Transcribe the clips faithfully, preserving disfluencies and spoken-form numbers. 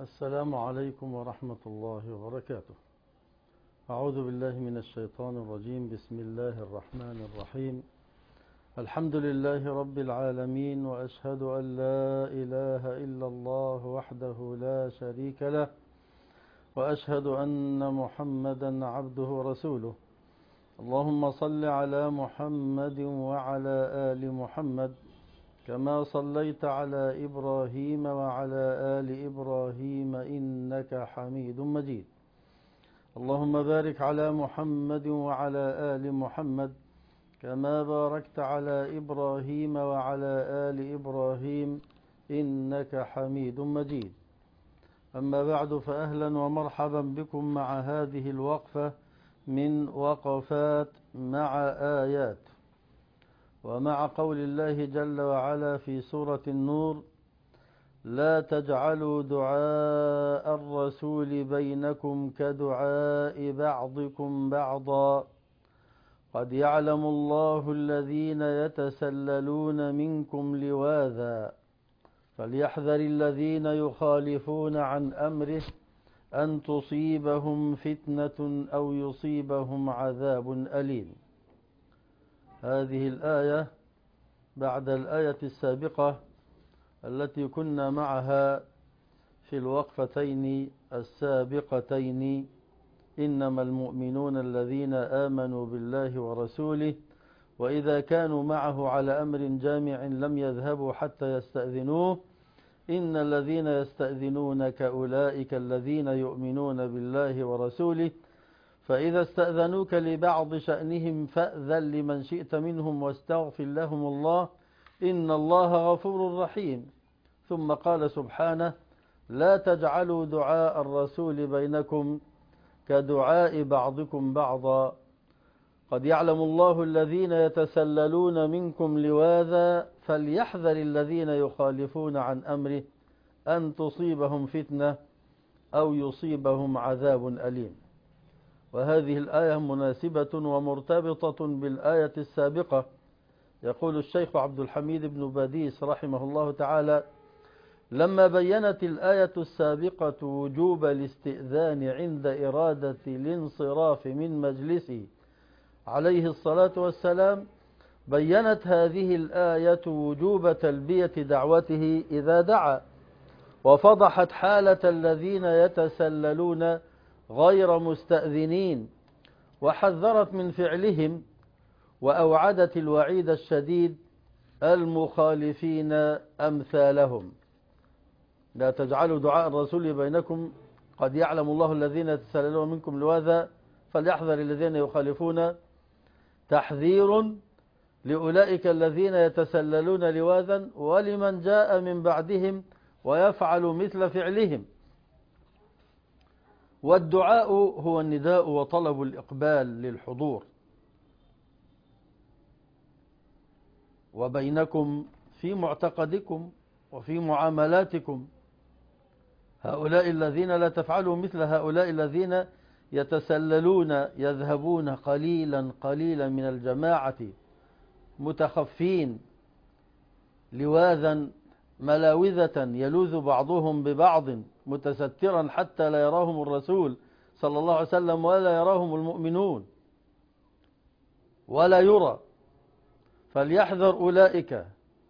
السلام عليكم ورحمة الله وبركاته. أعوذ بالله من الشيطان الرجيم. بسم الله الرحمن الرحيم. الحمد لله رب العالمين، وأشهد أن لا إله إلا الله وحده لا شريك له، وأشهد أن محمدا عبده ورسوله. اللهم صل على محمد وعلى آل محمد كما صليت على إبراهيم وعلى آل إبراهيم إنك حميد مجيد. اللهم بارك على محمد وعلى آل محمد كما باركت على إبراهيم وعلى آل إبراهيم إنك حميد مجيد. أما بعد، فأهلا ومرحبا بكم مع هذه الوقفة من وقفات مع آيات، ومع قول الله جل وعلا في سورة النور: لا تجعلوا دعاء الرسول بينكم كدعاء بعضكم بعضا قد يعلم الله الذين يتسللون منكم لواذا فليحذر الذين يخالفون عن أمره أن تصيبهم فتنة أو يصيبهم عذاب أليم. هذه الآية بعد الآية السابقة التي كنا معها في الوقفتين السابقتين: إنما المؤمنون الذين آمنوا بالله ورسوله وإذا كانوا معه على أمر جامع لم يذهبوا حتى يستأذنوه إن الذين يستأذنونك أولئك الذين يؤمنون بالله ورسوله فإذا استأذنوك لبعض شأنهم فأذن لمن شئت منهم واستغفر لهم الله إن الله غفور رحيم. ثم قال سبحانه: لا تجعلوا دعاء الرسول بينكم كدعاء بعضكم بعضا قد يعلم الله الذين يتسللون منكم لواذا فليحذر الذين يخالفون عن أمره أن تصيبهم فتنة أو يصيبهم عذاب أليم. وهذه الآية مناسبة ومرتبطة بالآية السابقة. يقول الشيخ عبد الحميد بن باديس رحمه الله تعالى: لما بينت الآية السابقة وجوب الاستئذان عند إرادة الانصراف من مجلسه عليه الصلاة والسلام، بينت هذه الآية وجوب تلبية دعوته إذا دعا، وفضحت حالة الذين يتسللون غير مستأذنين، وحذرت من فعلهم، وأوعدت الوعيد الشديد المخالفين أمثالهم. لا تجعلوا دعاء الرسول بينكم قد يعلم الله الذين يتسللون منكم لواذا فليحذر الذين يخالفون، تحذير لأولئك الذين يتسللون لواذا ولمن جاء من بعدهم ويفعل مثل فعلهم. والدعاء هو النداء وطلب الإقبال للحضور. وبينكم في معتقدكم وفي معاملاتكم هؤلاء الذين لا تفعلوا مثل هؤلاء الذين يتسللون يذهبون قليلا قليلا من الجماعة متخفين لواذا ملاوذة يلوذ بعضهم ببعض متسترا حتى لا يراهم الرسول صلى الله عليه وسلم ولا يراهم المؤمنون ولا يرى. فليحذر أولئك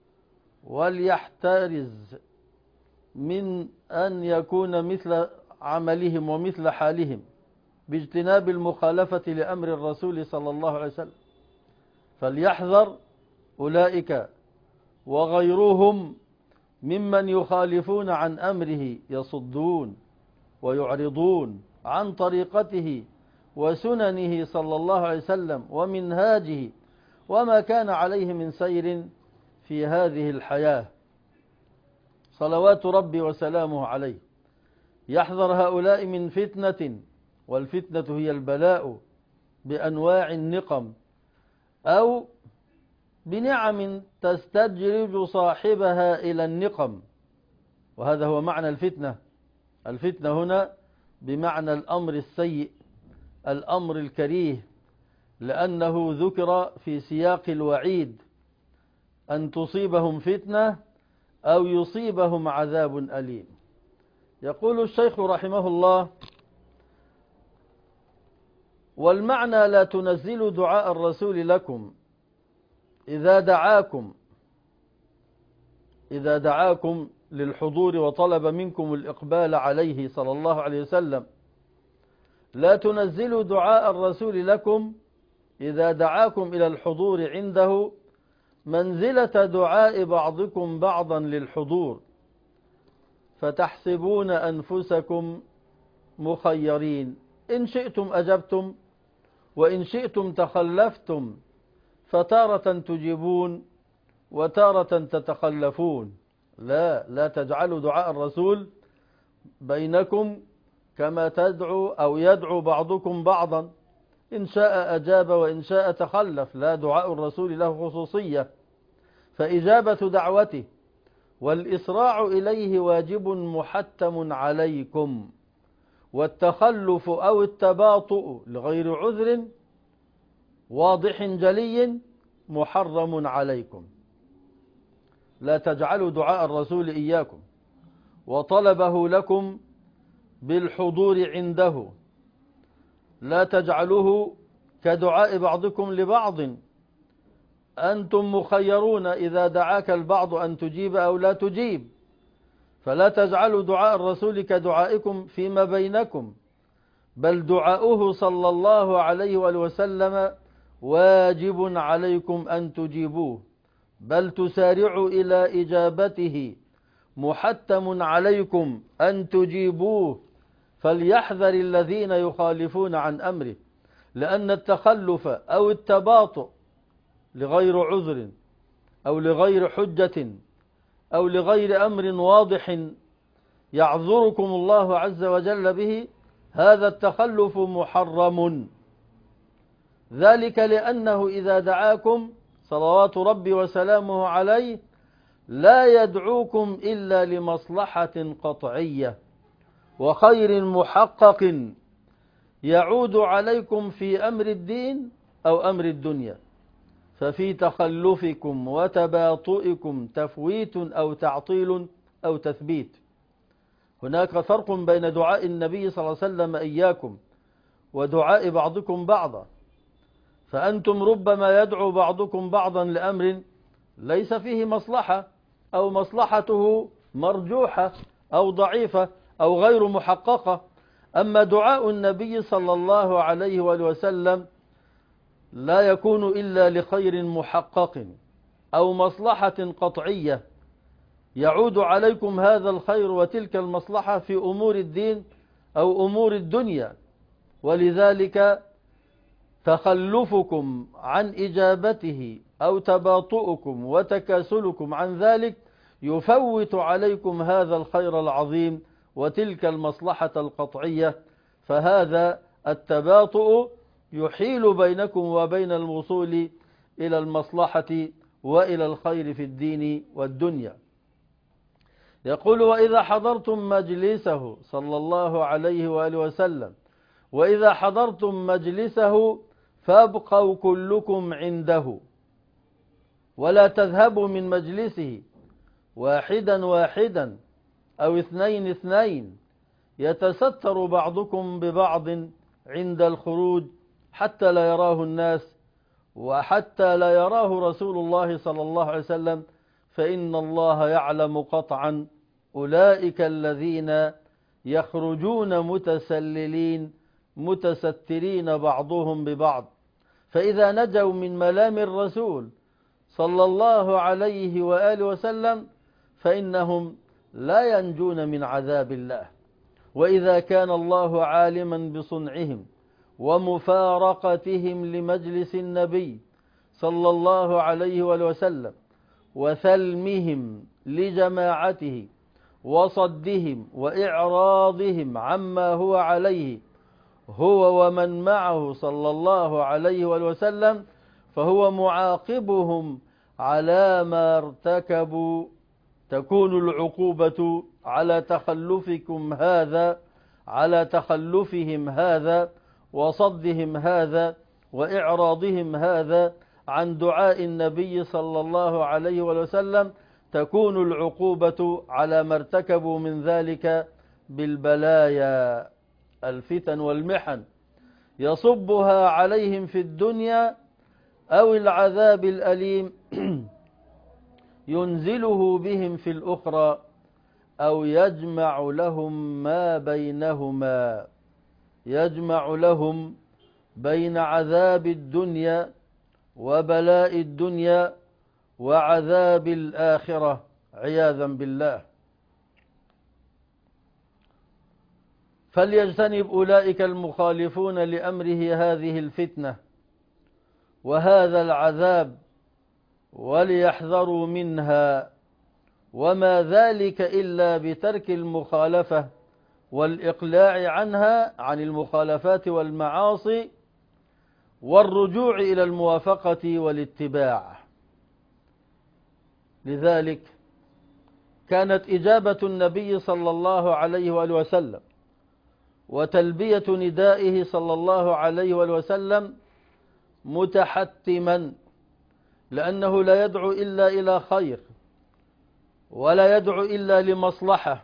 وليحترز من أن يكون مثل عملهم ومثل حالهم باجتناب المخالفة لأمر الرسول صلى الله عليه وسلم. فليحذر أولئك وغيرهم ممن يخالفون عن أمره، يصدون ويعرضون عن طريقته وسننه صلى الله عليه وسلم ومنهاجه وما كان عليه من سير في هذه الحياة صلوات ربي وسلامه عليه. يحذر هؤلاء من فتنة، والفتنة هي البلاء بأنواع النقم أو بنعم تستجرج صاحبها إلى النقم، وهذا هو معنى الفتنة. الفتنة هنا بمعنى الأمر السيء، الأمر الكريه، لأنه ذكر في سياق الوعيد أن تصيبهم فتنة أو يصيبهم عذاب أليم. يقول الشيخ رحمه الله: والمعنى لا تنزلوا دعاء الرسول لكم إذا دعاكم إذا دعاكم للحضور وطلب منكم الإقبال عليه صلى الله عليه وسلم. لا تنزلوا دعاء الرسول لكم إذا دعاكم إلى الحضور عنده منزلة دعاء بعضكم بعضا للحضور، فتحسبون أنفسكم مخيرين، إن شئتم أجبتم وإن شئتم تخلفتم، فتارة تجيبون وتارة تتخلفون. لا لا تجعلوا دعاء الرسول بينكم كما تدعو أو يدعو بعضكم بعضا، إن شاء أجاب وإن شاء تخلف. لا، دعاء الرسول له خصوصية، فإجابة دعوته والإسراع إليه واجب محتم عليكم، والتخلف أو التباطؤ لغير عذر واضح جلي محرم عليكم. لا تجعلوا دعاء الرسول إياكم وطلبه لكم بالحضور عنده، لا تجعلوه كدعاء بعضكم لبعض، أنتم مخيرون إذا دعاك البعض أن تجيب أو لا تجيب، فلا تجعلوا دعاء الرسول كدعائكم فيما بينكم، بل دعاؤه صلى الله عليه وآله وسلم واجب عليكم أن تجيبوه، بل تسارعوا إلى إجابته، محتم عليكم أن تجيبوه. فليحذر الذين يخالفون عن أمره، لأن التخلف أو التباطؤ لغير عذر أو لغير حجة أو لغير أمر واضح يعذركم الله عز وجل به، هذا التخلف محرم، ذلك لأنه إذا دعاكم صلوات ربي وسلامه عليه لا يدعوكم إلا لمصلحة قطعية وخير محقق يعود عليكم في أمر الدين أو أمر الدنيا، ففي تخلفكم وتباطؤكم تفويت أو تعطيل أو تثبيت. هناك فرق بين دعاء النبي صلى الله عليه وسلم إياكم ودعاء بعضكم بعضا، فأنتم ربما يدعو بعضكم بعضا لأمر ليس فيه مصلحة أو مصلحته مرجوحة أو ضعيفة أو غير محققة، أما دعاء النبي صلى الله عليه وآله وسلم لا يكون إلا لخير محقق أو مصلحة قطعية يعود عليكم هذا الخير وتلك المصلحة في أمور الدين أو أمور الدنيا، ولذلك تخلفكم عن إجابته أو تباطؤكم وتكاسلكم عن ذلك يفوت عليكم هذا الخير العظيم وتلك المصلحة القطعية، فهذا التباطؤ يحيل بينكم وبين الوصول إلى المصلحة وإلى الخير في الدين والدنيا. يقول: وإذا حضرتم مجلسه صلى الله عليه وآله وسلم وإذا حضرتم مجلسه فابقوا كلكم عنده، ولا تذهبوا من مجلسه واحدا واحدا أو اثنين اثنين، يتستر بعضكم ببعض عند الخروج حتى لا يراه الناس وحتى لا يراه رسول الله صلى الله عليه وسلم، فإن الله يعلم قطعا أولئك الذين يخرجون متسللين متسترين بعضهم ببعض، فإذا نجوا من ملام الرسول صلى الله عليه وآله وسلم فإنهم لا ينجون من عذاب الله. وإذا كان الله عالما بصنعهم ومفارقتهم لمجلس النبي صلى الله عليه وآله وسلم وثلمهم لجماعته وصدهم وإعراضهم عما هو عليه هو ومن معه صلى الله عليه وآله وسلم، فهو معاقبهم على ما ارتكبوا، تكون العقوبة على تخلفكم هذا على تخلفهم هذا وصدهم هذا وإعراضهم هذا عن دعاء النبي صلى الله عليه وسلم، تكون العقوبة على ما ارتكبوا من ذلك بالبلايا الفتن والمحن يصبها عليهم في الدنيا أو العذاب الأليم ينزله بهم في الأخرى أو يجمع لهم ما بينهما يجمع لهم بين عذاب الدنيا وبلاء الدنيا وعذاب الآخرة عياذا بالله. فليجتنب أولئك المخالفون لأمره هذه الفتنة وهذا العذاب وليحذروا منها، وما ذلك إلا بترك المخالفة والإقلاع عنها عن المخالفات والمعاصي والرجوع إلى الموافقة والاتباع. لذلك كانت إجابة النبي صلى الله عليه وآله وسلم وتلبية ندائه صلى الله عليه وآله وسلم متحتما، لأنه لا يدعو إلا إلى خير ولا يدعو إلا لمصلحة،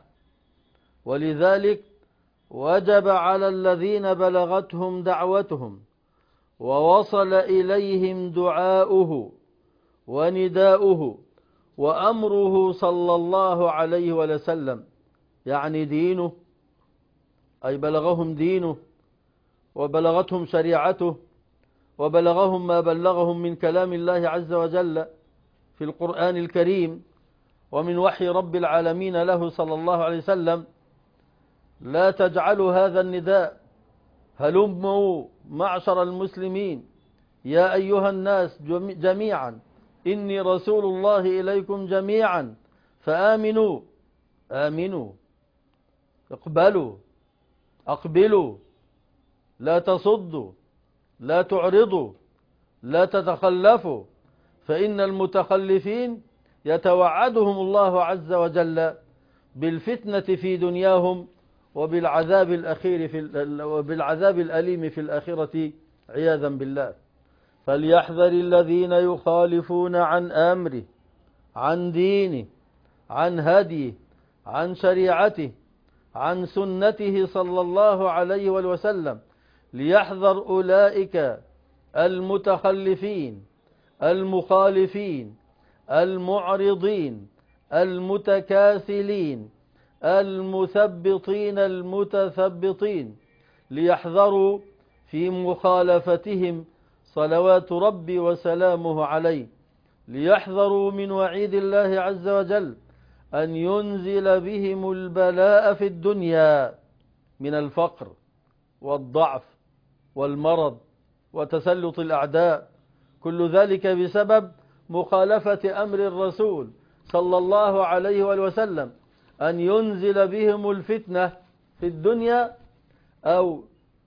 ولذلك وجب على الذين بلغتهم دعوتهم ووصل إليهم دعاؤه ونداؤه وأمره صلى الله عليه وسلم، يعني دينه، أي بلغهم دينه وبلغتهم شريعته وبلغهم ما بلغهم من كلام الله عز وجل في القرآن الكريم ومن وحي رب العالمين له صلى الله عليه وسلم. لا تجعلوا هذا النداء هلموا معشر المسلمين يا أيها الناس جميعا إني رسول الله إليكم جميعا فآمنوا آمنوا اقبلوا أقبلوا لا تصدوا لا تعرضوا لا تتخلفوا، فإن المتخلفين يتوعدهم الله عز وجل بالفتنة في دنياهم وبالعذاب الأخير في وبالعذاب الأليم في الآخرة عياذا بالله. فليحذر الذين يخالفون عن أمره عن دينه عن هديه عن شريعته عن سنته صلى الله عليه وسلم، ليحذر أولئك المتخلفين المخالفين المعرضين المتكاسلين المثبطين المتثبطين، ليحذروا في مخالفتهم صلوات ربي وسلامه عليه، ليحذروا من وعيد الله عز وجل أن ينزل بهم البلاء في الدنيا من الفقر والضعف والمرض وتسلط الأعداء، كل ذلك بسبب مخالفة أمر الرسول صلى الله عليه وسلم، أن ينزل بهم الفتنة في الدنيا أو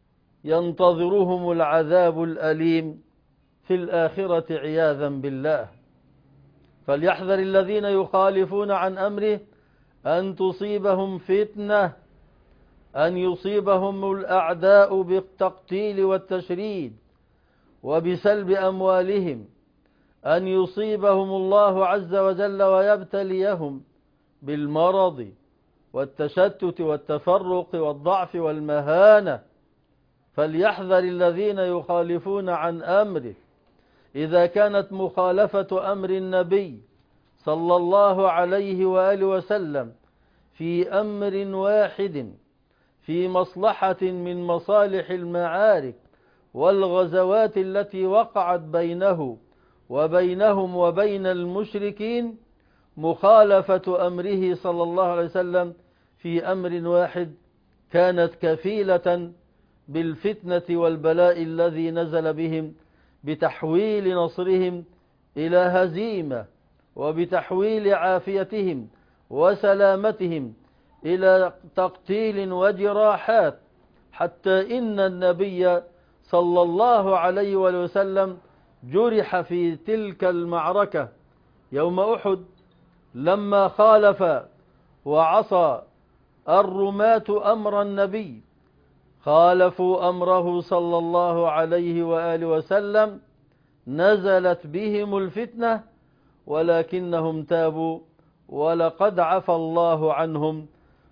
ينتظرهم العذاب الأليم في الآخرة عياذا بالله. فليحذر الذين يخالفون عن أمره أن تصيبهم فتنة، أن يصيبهم الأعداء بالتقتيل والتشريد وبسلب أموالهم، أن يصيبهم الله عز وجل ويبتليهم بالمرض والتشتت والتفرق والضعف والمهانة. فليحذر الذين يخالفون عن أمره إذا كانت مخالفة أمر النبي صلى الله عليه وآله وسلم في أمر واحد في مصلحة من مصالح المعارك والغزوات التي وقعت بينه وبينهم وبين المشركين، مخالفة أمره صلى الله عليه وسلم في أمر واحد كانت كفيلة بالفتنة والبلاء الذي نزل بهم، بتحويل نصرهم إلى هزيمة وبتحويل عافيتهم وسلامتهم إلى تقتيل وجراحات، حتى إن النبي صلى الله عليه وسلم جرح في تلك المعركة يوم أحد لما خالف وعصى الرماة أمر النبي، خالفوا أمره صلى الله عليه وآله وسلم، نزلت بهم الفتنة ولكنهم تابوا ولقد عفى الله عنهم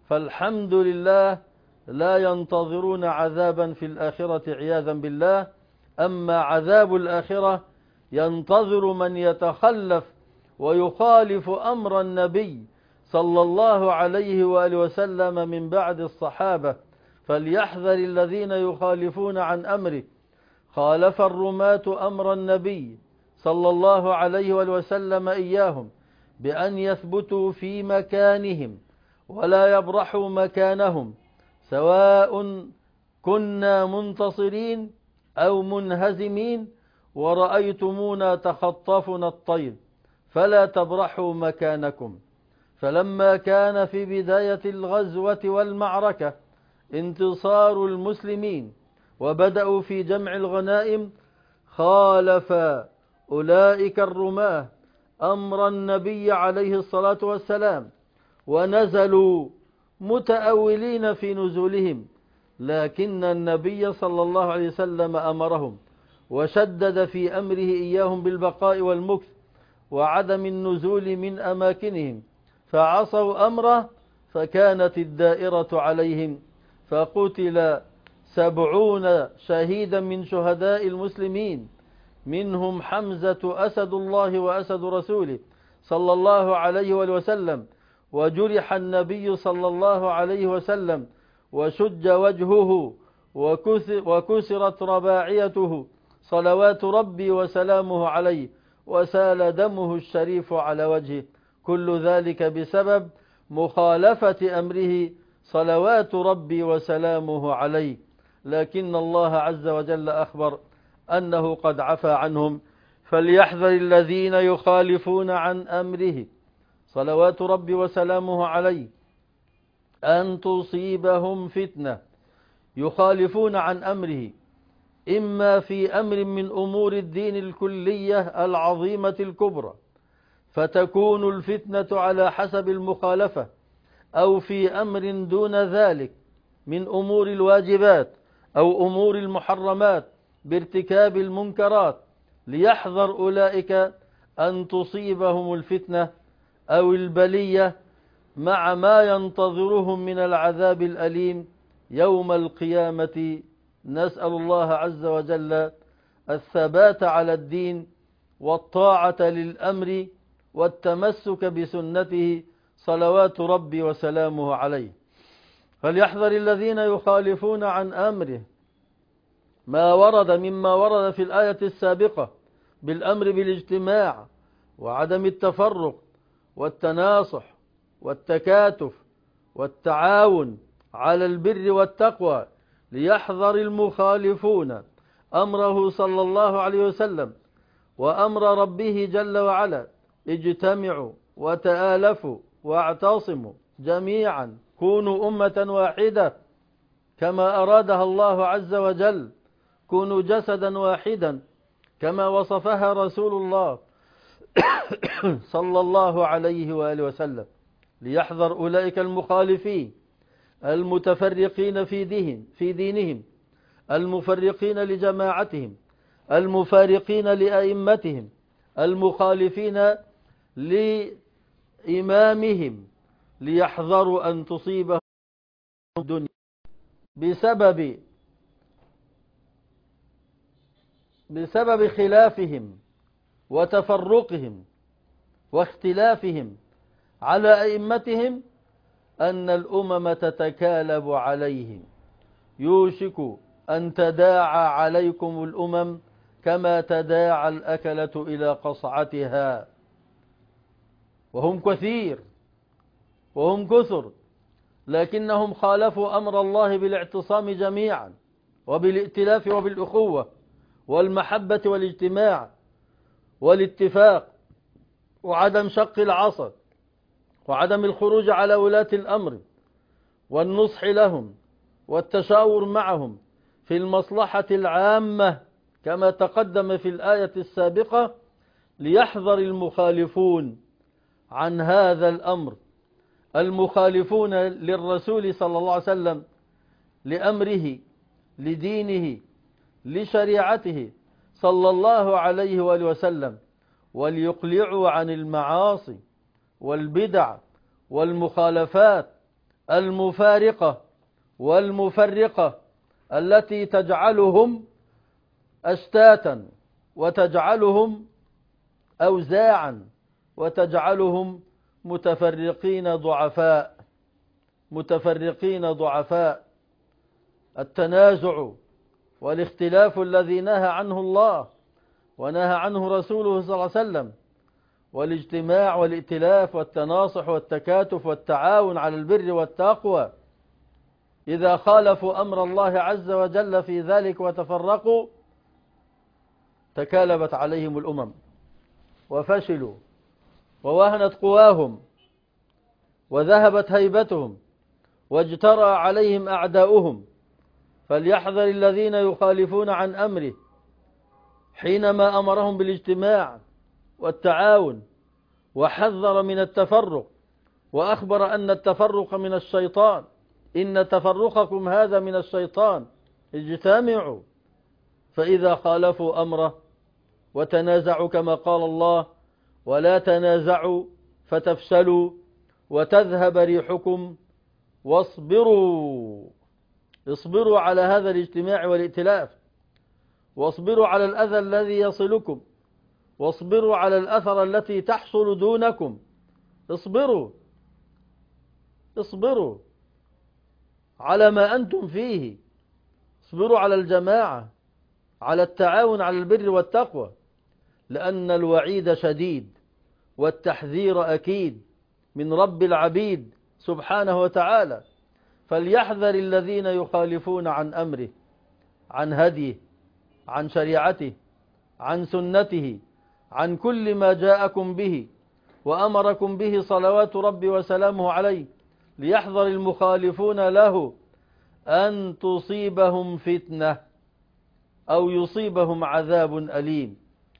فالحمد لله لا ينتظرون عذابا في الآخرة عياذا بالله. أما عذاب الآخرة ينتظر من يتخلف ويخالف أمر النبي صلى الله عليه وآله وسلم من بعد الصحابة. فليحذر الذين يخالفون عن أمره. خالف الرماة أمر النبي صلى الله عليه وآله وسلم إياهم بأن يثبتوا في مكانهم ولا يبرحوا مكانهم، سواء كنا منتصرين أو منهزمين ورأيتمونا تخطفنا الطير فلا تبرحوا مكانكم. فلما كان في بداية الغزوة والمعركة انتصار المسلمين وبدأوا في جمع الغنائم، خالف أولئك الرماة أمر النبي عليه الصلاة والسلام ونزلوا متأولين في نزولهم، لكن النبي صلى الله عليه وسلم أمرهم وشدد في أمره إياهم بالبقاء والمكث وعدم النزول من أماكنهم، فعصوا أمره فكانت الدائرة عليهم، فقتل سبعون شهيدا من شهداء المسلمين، منهم حمزة أسد الله وأسد رسوله صلى الله عليه وسلم، وجرح النبي صلى الله عليه وسلم وشج وجهه وكسرت رباعيته صلوات ربي وسلامه عليه، وسال دمه الشريف على وجهه، كل ذلك بسبب مخالفة أمره صلوات ربي وسلامه عليه. لكن الله عز وجل أخبر أنه قد عفى عنهم، فليحذر الذين يخالفون عن أمره صلوات ربي وسلامه عليه أن تصيبهم فتنة. يخالفون عن أمره إما في أمر من أمور الدين الكلية العظيمة الكبرى فتكون الفتنة على حسب المخالفة، أو في أمر دون ذلك من أمور الواجبات أو أمور المحرمات بارتكاب المنكرات، ليحذر أولئك أن تصيبهم الفتنة أو البلية مع ما ينتظرهم من العذاب الأليم يوم القيامة. نسأل الله عز وجل الثبات على الدين والطاعة للأمر والتمسك بسنته صلوات ربي وسلامه عليه. فليحذر الذين يخالفون عن أمره ما ورد مما ورد في الآية السابقة بالأمر بالاجتماع وعدم التفرق والتناصح والتكاتف والتعاون على البر والتقوى. ليحذر المخالفون أمره صلى الله عليه وسلم وأمر ربه جل وعلا، اجتمعوا وتآلفوا واعتصموا جميعا، كونوا أمة واحدة كما أرادها الله عز وجل، كونوا جسدا واحدا كما وصفها رسول الله صلى الله عليه وآله وسلم. ليحذر أولئك المخالفين المتفرقين في دينهم في دينهم المفرقين لجماعتهم المفارقين لأئمتهم المخالفين لإمامهم، ليحذروا أن تصيبهم الدنيا بسبب بسبب خلافهم وتفرقهم واختلافهم على أئمتهم أن الأمم تتكالب عليهم، يوشك أن تداعى عليكم الأمم كما تداعى الأكلة إلى قصعتها. وهم كثير وهم كثر، لكنهم خالفوا أمر الله بالاعتصام جميعا وبالائتلاف وبالأخوة والمحبة والاجتماع والاتفاق وعدم شق العصا وعدم الخروج على ولاة الأمر والنصح لهم والتشاور معهم في المصلحة العامة كما تقدم في الآية السابقة. ليحذر المخالفون عن هذا الأمر، المخالفون للرسول صلى الله عليه وسلم، لأمره، لدينه، لشريعته صلى الله عليه وآله وسلم، وليقلعوا عن المعاصي والبدع والمخالفات المفارقة والمفرقة التي تجعلهم أشتاتا وتجعلهم أوزاعا وتجعلهم متفرقين ضعفاء متفرقين ضعفاء. التنازع والاختلاف الذي نهى عنه الله ونهى عنه رسوله صلى الله عليه وسلم، والاجتماع والائتلاف والتناصح والتكاتف والتعاون على البر والتقوى، إذا خالفوا أمر الله عز وجل في ذلك وتفرقوا تكالبت عليهم الأمم وفشلوا ووهنت قواهم وذهبت هيبتهم واجترى عليهم أعداؤهم. فليحذر الذين يخالفون عن أمره حينما أمرهم بالاجتماع والتعاون وحذر من التفرق، وأخبر أن التفرق من الشيطان، إن تفرقكم هذا من الشيطان، اجتمعوا. فإذا خالفوا أمره وتنازعوا كما قال الله: ولا تنازعوا فتفشلوا وتذهب ريحكم واصبروا. اصبروا على هذا الاجتماع والائتلاف، واصبروا على الأذى الذي يصلكم، واصبروا على الأثر التي تحصل دونكم. اصبروا اصبروا على ما أنتم فيه، اصبروا على الجماعة، على التعاون على البر والتقوى، لأن الوعيد شديد والتحذير أكيد من رب العبيد سبحانه وتعالى. فليحذر الذين يخالفون عن أمره، عن هديه، عن شريعته، عن سنته، عن كل ما جاءكم به وأمركم به صلوات ربي وسلامه عليه. ليحذر المخالفون له أن تصيبهم فتنة أو يصيبهم عذاب أليم.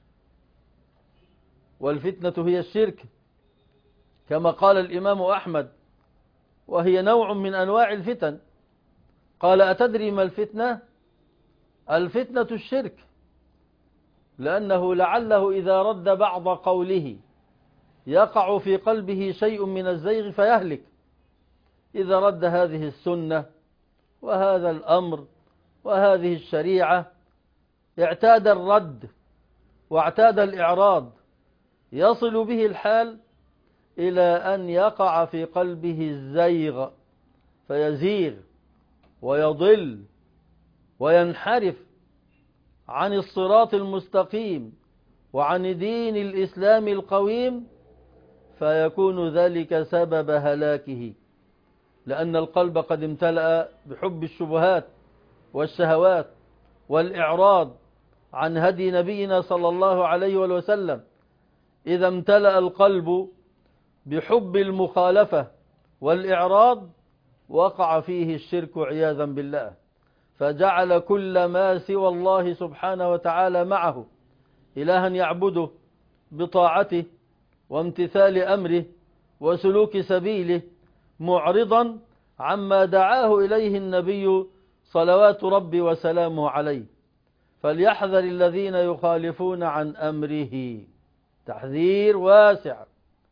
والفتنة هي الشرك كما قال الإمام أحمد، وهي نوع من أنواع الفتن. قال: أتدري ما الفتنة؟ الفتنة الشرك، لأنه لعله إذا رد بعض قوله يقع في قلبه شيء من الزيغ فيهلك. إذا رد هذه السنة وهذا الأمر وهذه الشريعة اعتاد الرد واعتاد الإعراض، يصل به الحال إلى أن يقع في قلبه الزيغ فيزيغ ويضل وينحرف عن الصراط المستقيم وعن دين الإسلام القويم، فيكون ذلك سبب هلاكه، لأن القلب قد امتلأ بحب الشبهات والشهوات والإعراض عن هدي نبينا صلى الله عليه وسلم. إذا امتلأ القلب بحب المخالفة والإعراض وقع فيه الشرك عياذا بالله، فجعل كل ما سوى الله سبحانه وتعالى معه إلها يعبده بطاعته وامتثال أمره وسلوك سبيله، معرضا عما دعاه إليه النبي صلوات ربي وسلامه عليه. فليحذر الذين يخالفون عن أمره، تحذير واسع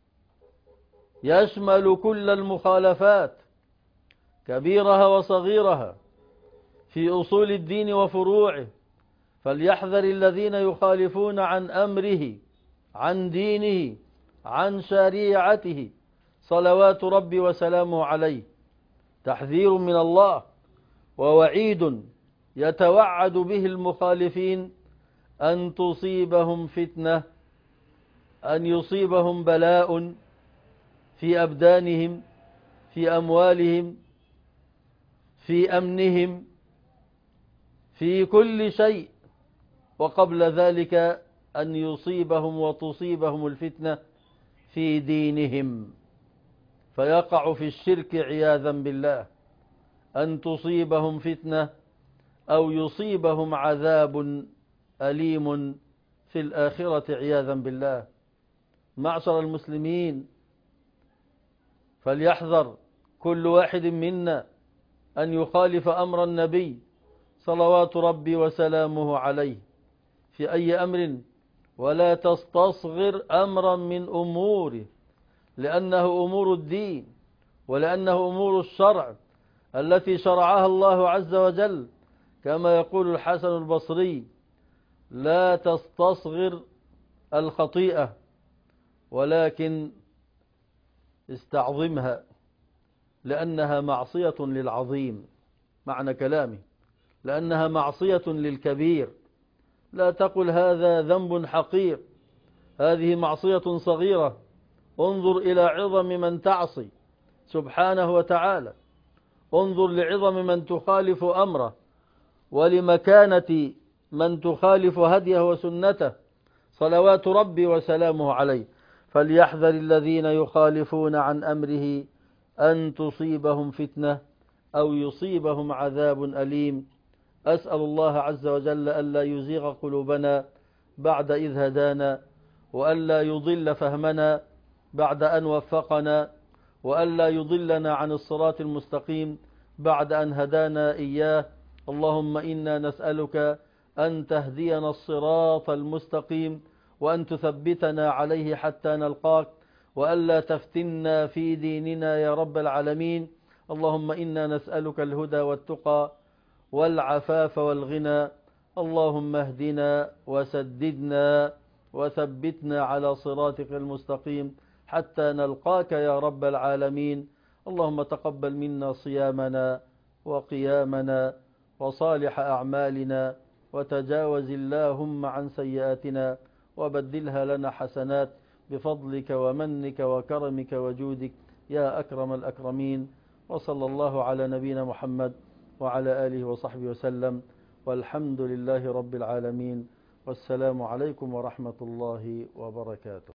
يشمل كل المخالفات كبيرها وصغيرها في أصول الدين وفروعه. فليحذر الذين يخالفون عن أمره، عن دينه، عن شريعته صلوات ربي وسلامه عليه. تحذير من الله ووعيد يتوعد به المخالفين أن تصيبهم فتنة، أن يصيبهم بلاء في أبدانهم، في أموالهم، في أمنهم، في كل شيء. وقبل ذلك أن يصيبهم وتصيبهم الفتنة في دينهم فيقع في الشرك عياذا بالله، أن تصيبهم فتنة أو يصيبهم عذاب أليم في الآخرة عياذا بالله. معشر المسلمين، فليحذر كل واحد منا أن يخالف أمر النبي صلوات ربي وسلامه عليه في أي أمر، ولا تستصغر أمرا من أموره، لأنه أمور الدين ولأنه أمور الشرع التي شرعها الله عز وجل، كما يقول الحسن البصري: لا تستصغر الخطيئة ولكن استعظمها لأنها معصية للعظيم. معنى كلامي لأنها معصية للكبير. لا تقل هذا ذنب حقير، هذه معصية صغيرة. انظر إلى عظم من تعصي سبحانه وتعالى، انظر لعظم من تخالف أمره، ولمكانة من تخالف هديه وسنته صلوات ربي وسلامه عليه. فليحذر الذين يخالفون عن أمره أن تصيبهم فتنة أو يصيبهم عذاب أليم. أسأل الله عز وجل ألا يزيغ قلوبنا بعد إذ هدانا، وألا يضل فهمنا بعد أن وفقنا، وألا يضلنا عن الصراط المستقيم بعد أن هدانا إياه. اللهم إنا نسألك أن تهدينا الصراط المستقيم، وأن تثبتنا عليه حتى نلقاك، وألا تفتنا في ديننا يا رب العالمين. اللهم إنا نسألك الهدى والتقى والعفاف والغنى. اللهم اهدنا وسددنا وثبتنا على صراطك المستقيم حتى نلقاك يا رب العالمين. اللهم تقبل منا صيامنا وقيامنا وصالح أعمالنا، وتجاوز اللهم عن سيئاتنا وبدلها لنا حسنات بفضلك ومنك وكرمك وجودك يا أكرم الأكرمين. وصلى الله على نبينا محمد وعلى آله وصحبه وسلم، والحمد لله رب العالمين، والسلام عليكم ورحمة الله وبركاته.